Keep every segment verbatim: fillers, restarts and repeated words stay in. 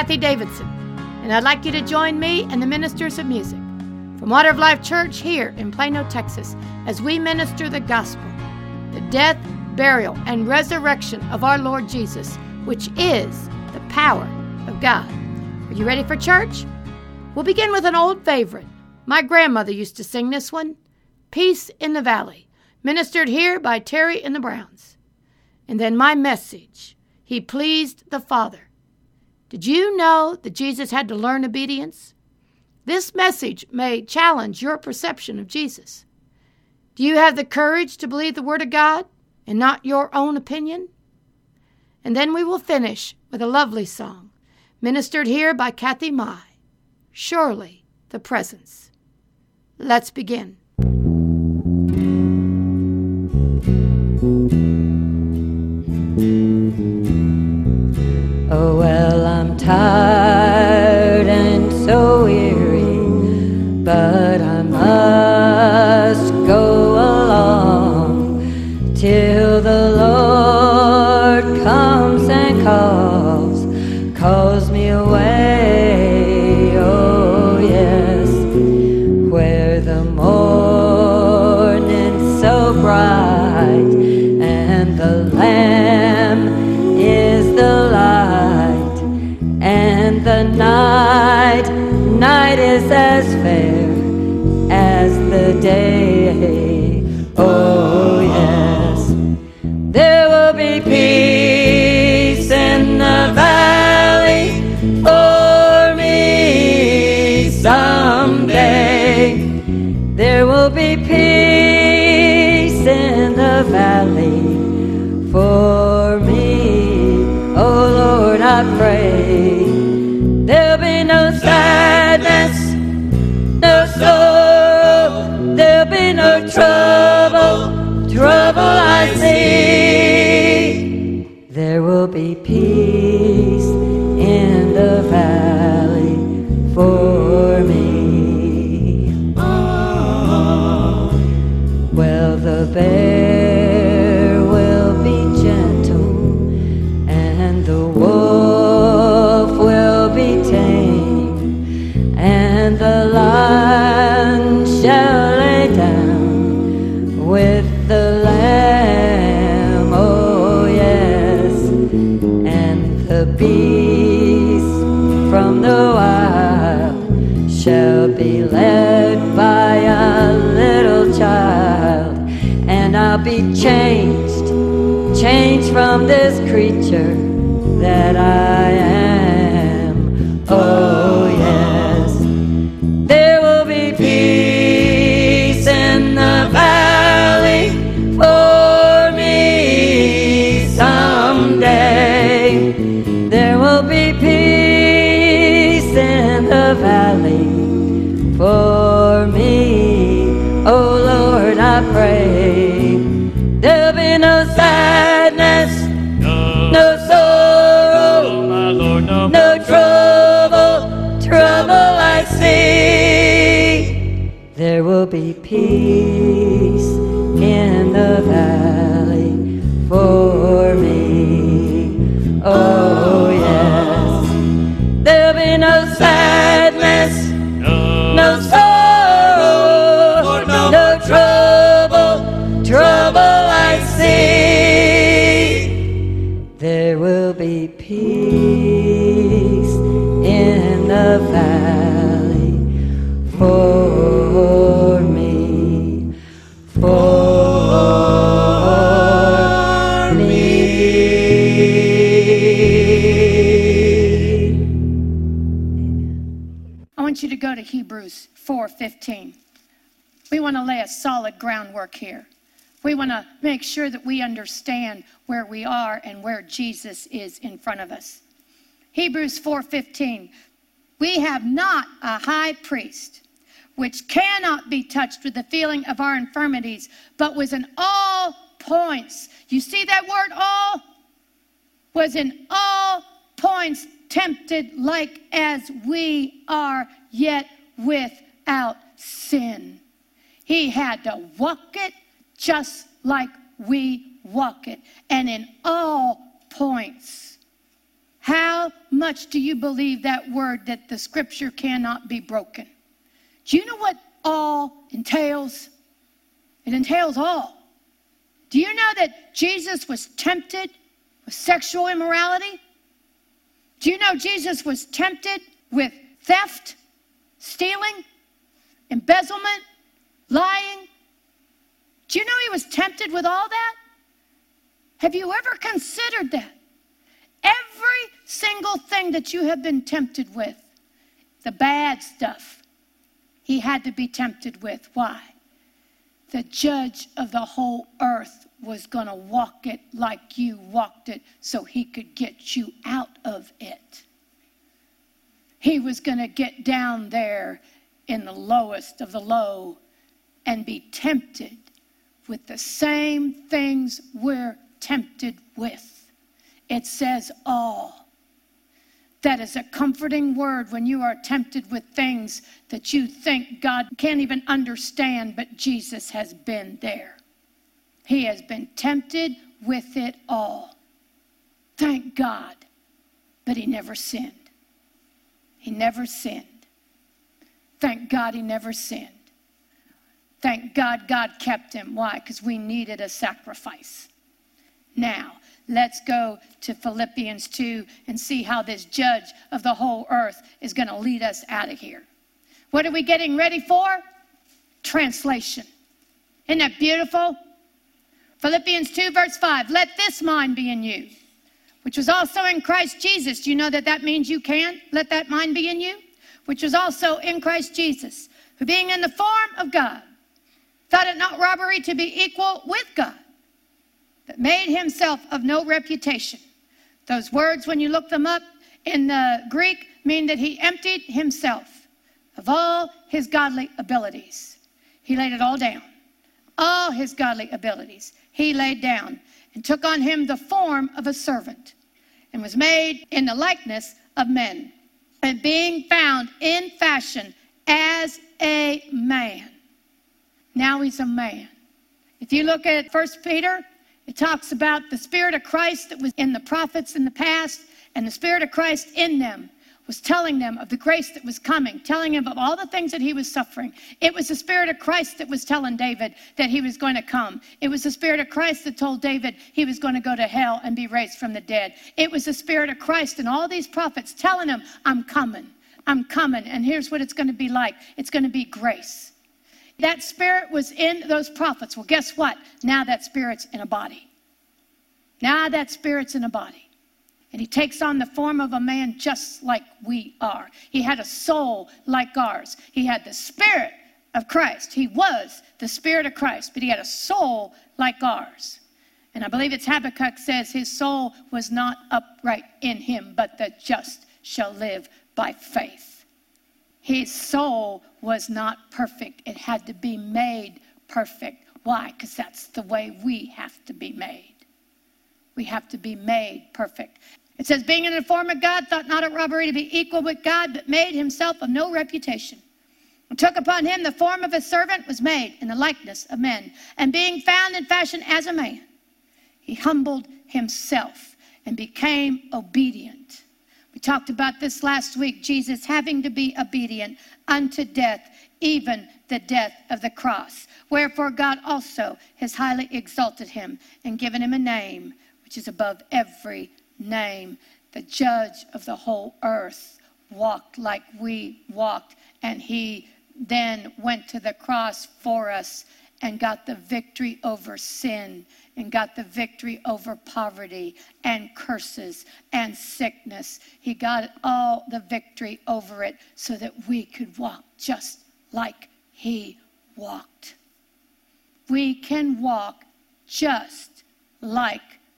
Kathy Davidson, and I'd like you to join me and the ministers of music from Water of Life Church here in Plano, Texas, as we minister the gospel, the death, burial, and resurrection of our Lord Jesus, which is the power of God. Are you ready for church? We'll begin with an old favorite. My grandmother used to sing this one, Peace in the Valley, ministered here by Terry and the Browns. And then my message, He pleased the Father. Did you know that Jesus had to learn obedience? This message may challenge your perception of Jesus. Do you have the courage to believe the Word of God and not your own opinion? And then we will finish with a lovely song, ministered here by Kathy Mai, Surely the Presence. Let's begin. Oh, well, I'm tired and so weary, but I must go along till the Lord comes and calls, calls me away, oh yes, where the morning's so bright and the Lamb is the light, and the night, night is as fair as the day. Oh yes, there will be peace in the valley for me someday. There will be peace in the valley for me. Oh Lord, I pray there'll be no sadness, no sorrow, there'll be no trouble, trouble I see. There will be peace in the valley for me. Oh, well, the bear will be gentle and the wolf will be tame, and the lion shall lay down with the lamb, oh yes, and the beast from the wild shall be led by a little child, and I'll be changed, changed from this creature that I am, oh yes. There will be peace in the valley for me someday. There will be peace in the valley for me. Oh Lord, I pray there'll be no sadness, no, no sorrow, oh, my Lord, no, no trouble, trouble I see. There will be peace in the valley for me. Oh yes, there'll be no sadness, no, no sorrow, Lord, no. no trouble, trouble I see. There will be peace in the valley for me, for me. I want you to go to Hebrews four fifteen. We want to lay a solid groundwork here. We want to make sure that we understand where we are and where Jesus is in front of us. Hebrews four fifteen. We have not a high priest which cannot be touched with the feeling of our infirmities, but was in all points. You see that word all? Was in all points tempted like as we are, yet without sin. He had to walk it just like we walk it, and in all points. How much do you believe that word that the scripture cannot be broken? Do you know what all entails? It entails all. Do you know that Jesus was tempted with sexual immorality? Do you know Jesus was tempted with theft, stealing, embezzlement, lying? Do you know he was tempted with all that? Have you ever considered that? Every single thing that you have been tempted with, the bad stuff, he had to be tempted with. Why? The judge of the whole earth was going to walk it like you walked it so he could get you out of it. He was going to get down there in the lowest of the low and be tempted with the same things we're tempted with. It says all. That is a comforting word when you are tempted with things that you think God can't even understand, but Jesus has been there. He has been tempted with it all. Thank God. But he never sinned. He never sinned. Thank God he never sinned. Thank God God kept him. Why? Because we needed a sacrifice. Now, let's go to Philippians two and see how this judge of the whole earth is going to lead us out of here. What are we getting ready for? Translation. Isn't that beautiful? Philippians two verse five, let this mind be in you, which was also in Christ Jesus. Do you know that that means you can let that mind be in you? Which was also in Christ Jesus, who being in the form of God, thought it not robbery to be equal with God, but made himself of no reputation. Those words, when you look them up in the Greek, mean that he emptied himself of all his godly abilities. He laid it all down. All his godly abilities he laid down and took on him the form of a servant and was made in the likeness of men. And being found in fashion as a man. Now he's a man. If you look at First Peter, it talks about the Spirit of Christ that was in the prophets in the past, and the Spirit of Christ in them was telling them of the grace that was coming, telling him of all the things that he was suffering. It was the Spirit of Christ that was telling David that he was going to come. It was the Spirit of Christ that told David he was going to go to hell and be raised from the dead. It was the Spirit of Christ and all these prophets telling him, I'm coming, I'm coming, and here's what it's going to be like. It's going to be grace. That Spirit was in those prophets. Well, guess what? Now that Spirit's in a body. Now that Spirit's in a body. And he takes on the form of a man just like we are. He had a soul like ours. He had the Spirit of Christ. He was the Spirit of Christ, but he had a soul like ours. And I believe it's Habakkuk says his soul was not upright in him, but the just shall live by faith. His soul was not perfect. It had to be made perfect. Why? Because that's the way we have to be made. We have to be made perfect. It says, being in the form of God, thought not a robbery to be equal with God, but made himself of no reputation. And took upon him the form of a servant, was made in the likeness of men. And being found in fashion as a man, he humbled himself and became obedient. We talked about this last week, Jesus having to be obedient unto death, even the death of the cross. Wherefore God also has highly exalted him and given him a name which is above every name. The judge of the whole earth walked like we walked, and he then went to the cross for us and got the victory over sin and got the victory over poverty and curses and sickness. He got all the victory over it so that we could walk just like he walked. We can walk just like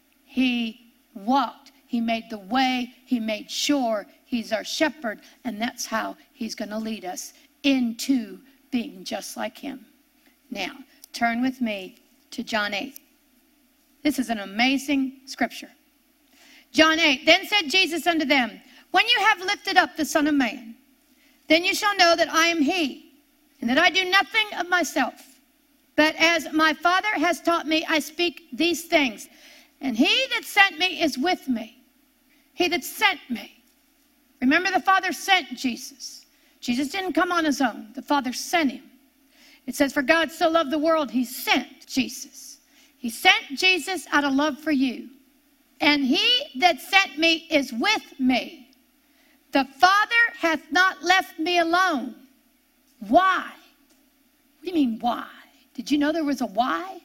he walked. He made the way. He made sure he's our shepherd. And that's how he's going to lead us into being just like him. Now, turn with me to John eight. This is an amazing scripture. John eight, then said Jesus unto them, when you have lifted up the Son of Man, then you shall know that I am he, and that I do nothing of myself. But as my Father has taught me, I speak these things. And he that sent me is with me. He that sent me. Remember, the Father sent Jesus. Jesus didn't come on his own. The Father sent him. It says, for God so loved the world, he sent Jesus. He sent Jesus out of love for you. And he that sent me is with me. The Father hath not left me alone. Why? What do you mean, why? Did you know there was a why?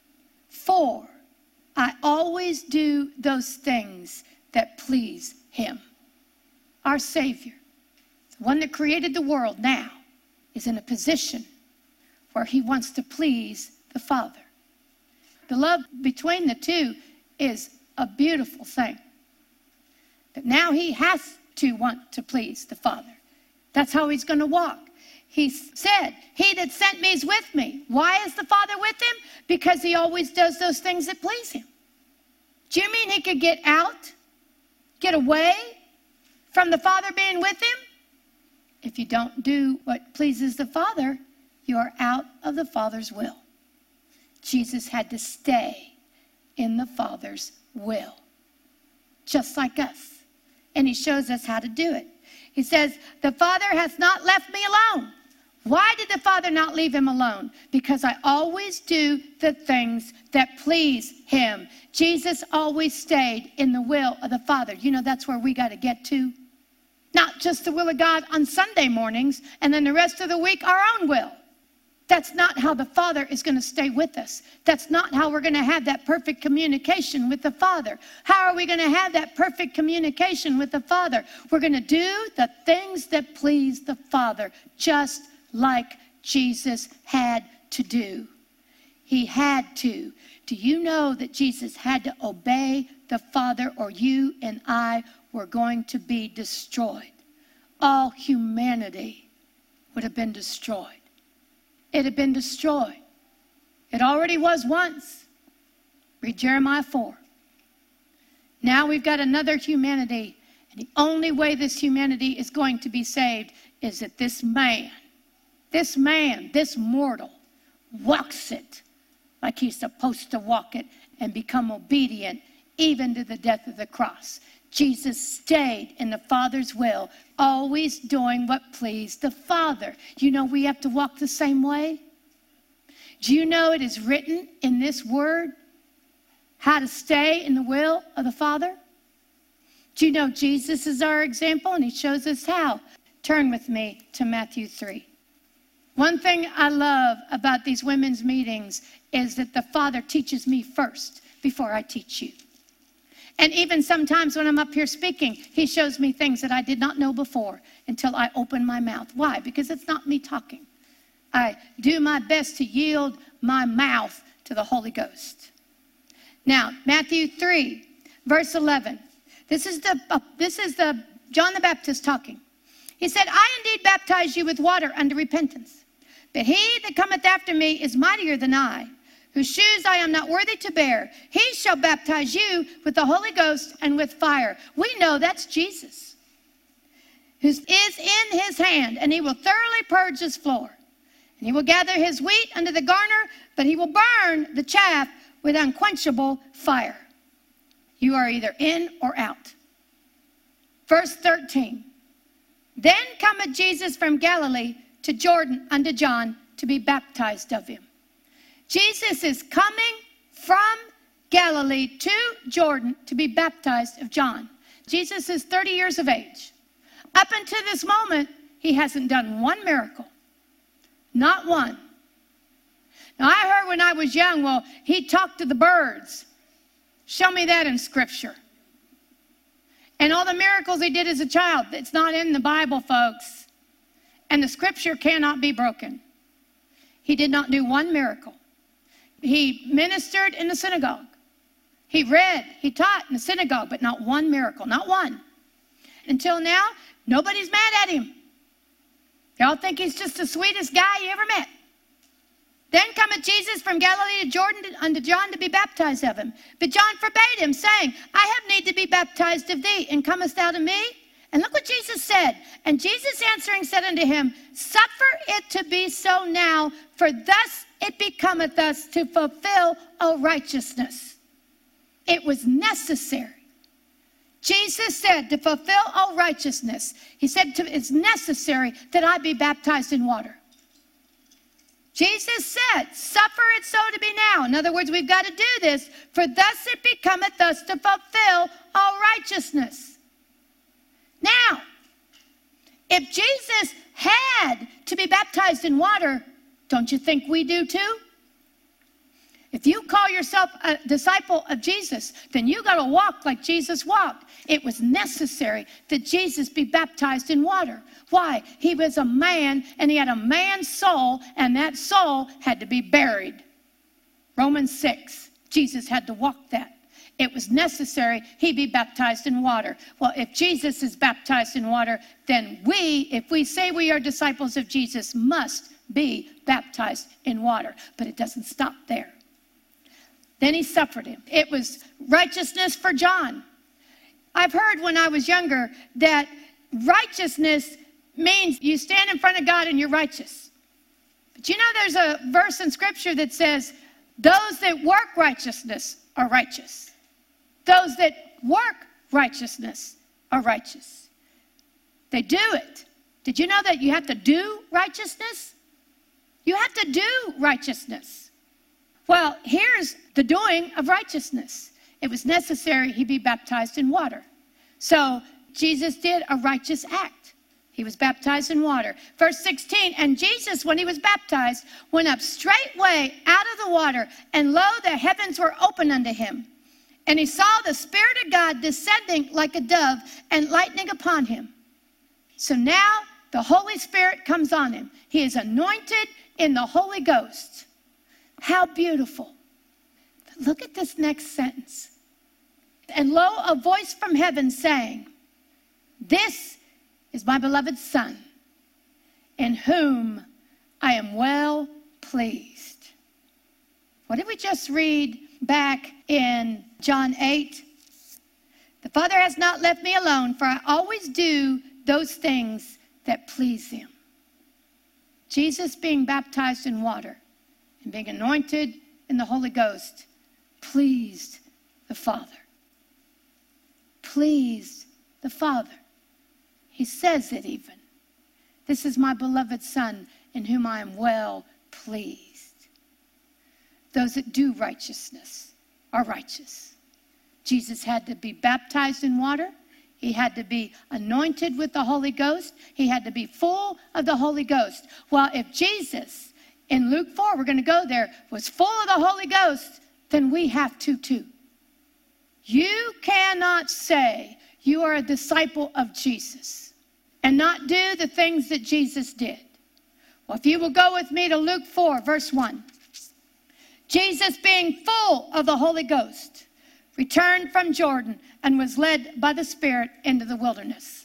For I always do those things that please him. Our Savior, the one that created the world now, is in a position where he wants to please the Father. The love between the two is a beautiful thing. But now he has to want to please the Father. That's how he's going to walk. He said, he that sent me is with me. Why is the Father with him? Because he always does those things that please him. Do you mean he could get out, get away from the Father being with him? If you don't do what pleases the Father, you are out of the Father's will. Jesus had to stay in the Father's will, just like us. And he shows us how to do it. He says, the Father hath not left me alone. Why did the Father not leave him alone? Because I always do the things that please him. Jesus always stayed in the will of the Father. You know, that's where we got to get to. Not just the will of God on Sunday mornings, and then the rest of the week, our own will. That's not how the Father is going to stay with us. That's not how we're going to have that perfect communication with the Father. How are we going to have that perfect communication with the Father? We're going to do the things that please the Father, just like Jesus had to do. He had to. Do you know that Jesus had to obey the Father, or you and I were going to be destroyed? All humanity would have been destroyed. It had been destroyed. It already was once. Read Jeremiah four. Now we've got another humanity, and the only way this humanity is going to be saved is that this man, this man, this mortal, walks it like he's supposed to walk it and become obedient even to the death of the cross. Jesus stayed in the Father's will, always doing what pleased the Father. You know we have to walk the same way? Do you know it is written in this word how to stay in the will of the Father? Do you know Jesus is our example, and he shows us how? Turn with me to Matthew three. One thing I love about these women's meetings is that the Father teaches me first before I teach you. And even sometimes when I'm up here speaking, he shows me things that I did not know before until I open my mouth. Why? Because it's not me talking. I do my best to yield my mouth to the Holy Ghost. Now, Matthew three, verse eleven. This is the uh, this is the John the Baptist talking. He said, I indeed baptize you with water unto repentance. But he that cometh after me is mightier than I, whose shoes I am not worthy to bear. He shall baptize you with the Holy Ghost and with fire. We know that's Jesus, who is in his hand, and he will thoroughly purge his floor. And he will gather his wheat under the garner, but he will burn the chaff with unquenchable fire. You are either in or out. Verse thirteen. Then cometh Jesus from Galilee to Jordan unto John to be baptized of him. Jesus is coming from Galilee to Jordan to be baptized of John. Jesus is thirty years of age. Up until this moment, he hasn't done one miracle. Not one. Now, I heard when I was young, well, he talked to the birds. Show me that in Scripture. And all the miracles he did as a child, it's not in the Bible, folks. And the Scripture cannot be broken. He did not do one miracle. He ministered in the synagogue. He read, he taught in the synagogue, but not one miracle, not one. Until now, nobody's mad at him. They all think he's just the sweetest guy you ever met. Then cometh Jesus from Galilee to Jordan unto John to be baptized of him. But John forbade him, saying, I have need to be baptized of thee, and comest thou to me? And look what Jesus said. And Jesus answering said unto him, suffer it to be so now, for thus it becometh us to fulfill all righteousness. It was necessary. Jesus said to fulfill all righteousness, he said to, it's necessary that I be baptized in water. Jesus said, suffer it so to be now. In other words, we've got to do this, for thus it becometh us to fulfill all righteousness. Now, if Jesus had to be baptized in water, don't you think we do too? If you call yourself a disciple of Jesus, then you got to walk like Jesus walked. It was necessary that Jesus be baptized in water. Why? He was a man, and he had a man's soul, and that soul had to be buried. Romans six, Jesus had to walk that. It was necessary he be baptized in water. Well, if Jesus is baptized in water, then we, if we say we are disciples of Jesus, must be baptized in water. But it doesn't stop there. Then he suffered him. It was righteousness for John. I've heard when I was younger that righteousness means you stand in front of God and you're righteous. But you know there's a verse in Scripture that says, those that work righteousness are righteous. Those that work righteousness are righteous. They do it. Did you know that you have to do righteousness? You have to do righteousness. Well, here's the doing of righteousness. It was necessary he be baptized in water. So Jesus did a righteous act. He was baptized in water. Verse sixteen, and Jesus, when he was baptized, went up straightway out of the water, and lo, the heavens were opened unto him. And he saw the Spirit of God descending like a dove and lightning upon him. So now the Holy Spirit comes on him. He is anointed in the Holy Ghost. How beautiful. But look at this next sentence. And lo, a voice from heaven saying, this is my beloved Son, in whom I am well pleased. What did we just read back in John eight? The Father has not left me alone, for I always do those things that please him. Jesus being baptized in water and being anointed in the Holy Ghost pleased the Father. Pleased the Father. He says it even. This is my beloved Son, in whom I am well pleased. Those that do righteousness are righteous. Jesus had to be baptized in water. He had to be anointed with the Holy Ghost. He had to be full of the Holy Ghost. Well, if Jesus, in Luke four, we're going to go there, was full of the Holy Ghost, then we have to too. You cannot say you are a disciple of Jesus and not do the things that Jesus did. Well, if you will go with me to Luke four, verse one. Jesus, being full of the Holy Ghost, returned from Jordan and was led by the Spirit into the wilderness.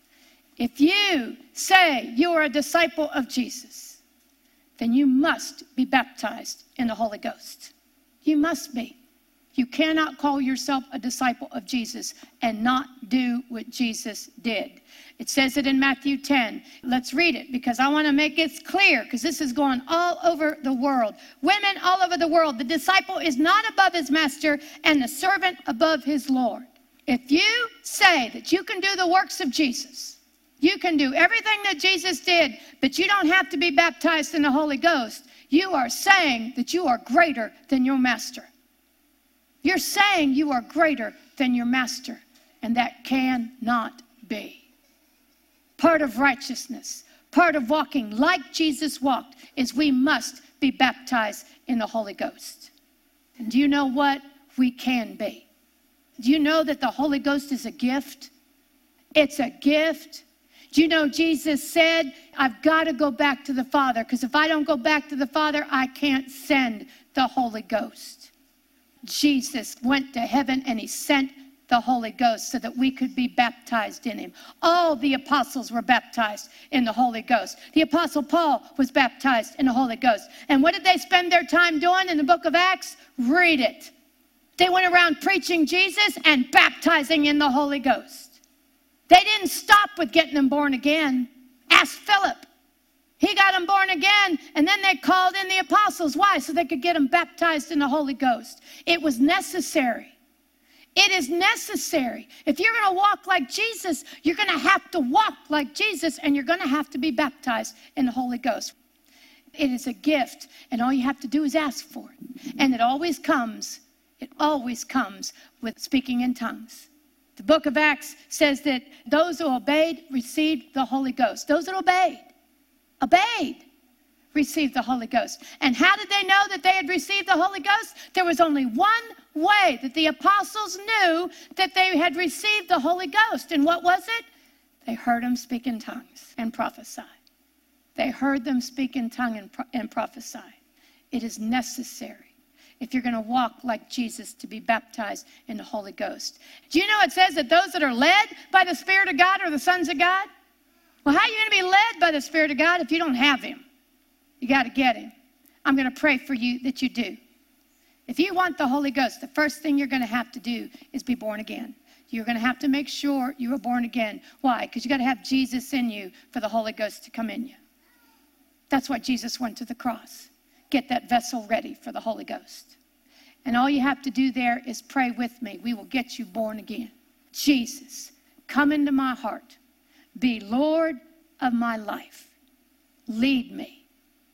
If you say you are a disciple of Jesus, then you must be baptized in the Holy Ghost. You must be. You cannot call yourself a disciple of Jesus and not do what Jesus did. It says it in Matthew ten. Let's read it because I want to make it clear because this is going all over the world. Women all over the world. The disciple is not above his master and the servant above his Lord. If you say that you can do the works of Jesus, you can do everything that Jesus did, but you don't have to be baptized in the Holy Ghost, you are saying that you are greater than your master. You're saying you are greater than your master, and that cannot be. Part of righteousness, part of walking like Jesus walked, is we must be baptized in the Holy Ghost. And do you know what? We can be. Do you know that the Holy Ghost is a gift? It's a gift. Do you know Jesus said, I've got to go back to the Father, because if I don't go back to the Father, I can't send the Holy Ghost. Jesus went to heaven and he sent the Holy Ghost so that we could be baptized in him. All the apostles were baptized in the Holy Ghost. The apostle Paul was baptized in the Holy Ghost. And what did they spend their time doing in the book of Acts? Read it. They went around preaching Jesus and baptizing in the Holy Ghost. They didn't stop with getting them born again. Ask Philip. He got them born again, and then they called in the apostles. Why? So they could get them baptized in the Holy Ghost. It was necessary. It is necessary. If you're going to walk like Jesus, you're going to have to walk like Jesus, and you're going to have to be baptized in the Holy Ghost. It is a gift, and all you have to do is ask for it. And it always comes, it always comes with speaking in tongues. The book of Acts says that those who obeyed received the Holy Ghost. Those that obeyed, obeyed, received the Holy Ghost. And how did they know that they had received the Holy Ghost? There was only one way that the apostles knew that they had received the Holy Ghost. And what was it? They heard them speak in tongues and prophesy. They heard them speak in tongue and, pro- and prophesy. It is necessary, if you're going to walk like Jesus, to be baptized in the Holy Ghost. Do you know it says that those that are led by the Spirit of God are the sons of God? Well, how are you going to be led by the Spirit of God if you don't have him? You got to get him. I'm going to pray for you that you do. If you want the Holy Ghost, the first thing you're going to have to do is be born again. You're going to have to make sure you are born again. Why? Because you got to have Jesus in you for the Holy Ghost to come in you. That's why Jesus went to the cross. Get that vessel ready for the Holy Ghost. And all you have to do there is pray with me. We will get you born again. Jesus, come into my heart. Be Lord of my life. Lead me.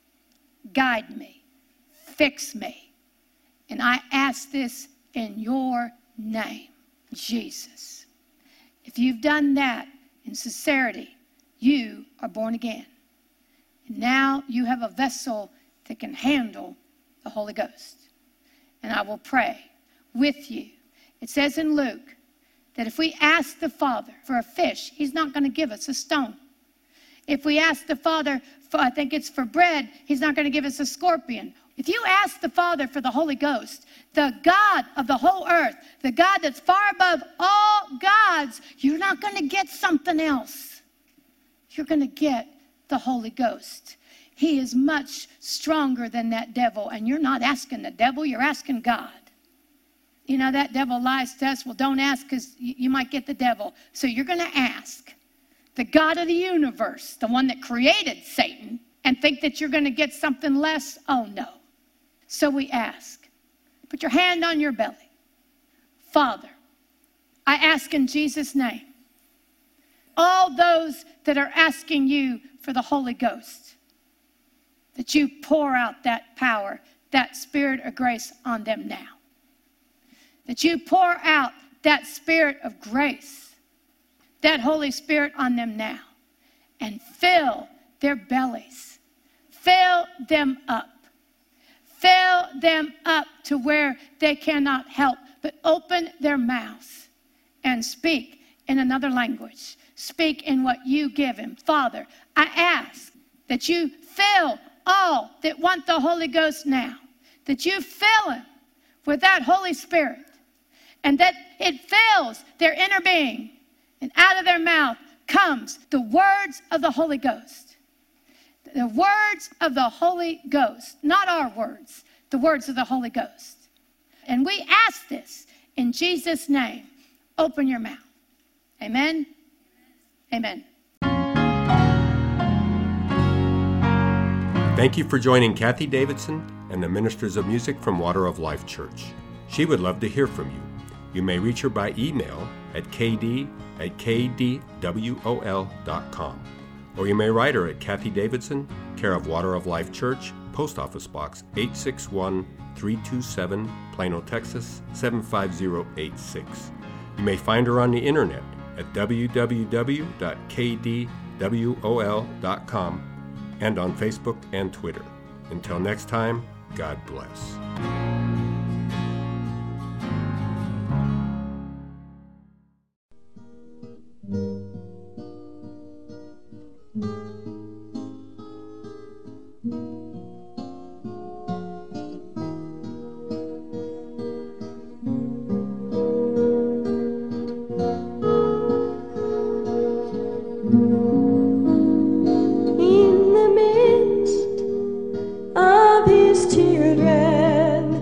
Guide me. Fix me. And I ask this in your name, Jesus. If you've done that in sincerity, you are born again. And now you have a vessel that can handle the Holy Ghost. And I will pray with you. It says in Luke that if we ask the Father for a fish, he's not going to give us a stone. If we ask the Father for, I think it's for bread, he's not going to give us a scorpion. If you ask the Father for the Holy Ghost, the God of the whole earth, the God that's far above all gods, you're not going to get something else. You're going to get the Holy Ghost. He is much stronger than that devil, and you're not asking the devil, you're asking God. You know, that devil lies to us, well, don't ask because you might get the devil. So you're going to ask the God of the universe, the one that created Satan, and think that you're going to get something less? Oh, no. So we ask. Put your hand on your belly. Father, I ask in Jesus' name, all those that are asking you for the Holy Ghost, that you pour out that power, that Spirit of grace on them now. That you pour out that Spirit of grace, that Holy Spirit on them now, and fill their bellies. Fill them up. Fill them up to where they cannot help but open their mouths and speak in another language. Speak in what you give him. Father, I ask that you fill all that want the Holy Ghost now, that you fill him with that Holy Spirit, and that it fills their inner being, and out of their mouth comes the words of the Holy Ghost. The words of the Holy Ghost, not our words, the words of the Holy Ghost. And we ask this in Jesus' name. Open your mouth. Amen. Amen. Thank you for joining Kathy Davidson and the Ministers of Music from Water of Life Church. She would love to hear from you. You may reach her by email at k d at k d w o l dot com. Or you may write her at Kathy Davidson, care of Water of Life Church, Post Office Box eight six one, three two seven, Plano, Texas seven five zero eight six. You may find her on the internet at w w w dot k d w o l dot com and on Facebook and Twitter. Until next time, God bless. In the midst of his children,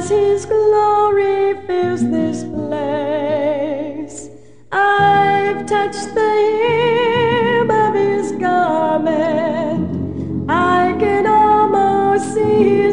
as his glory fills this place. I've touched the hem of his garment, I can almost see his